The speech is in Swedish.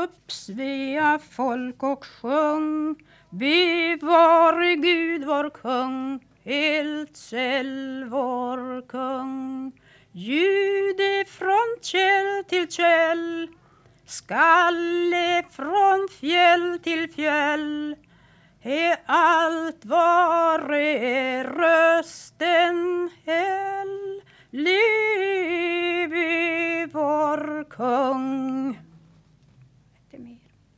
upp Svea folk och sjung, bevare Gud vår kung, Eldsel vår kung. Ljude från käll till käll, skalle från fjäll till fjäll, allt var rösten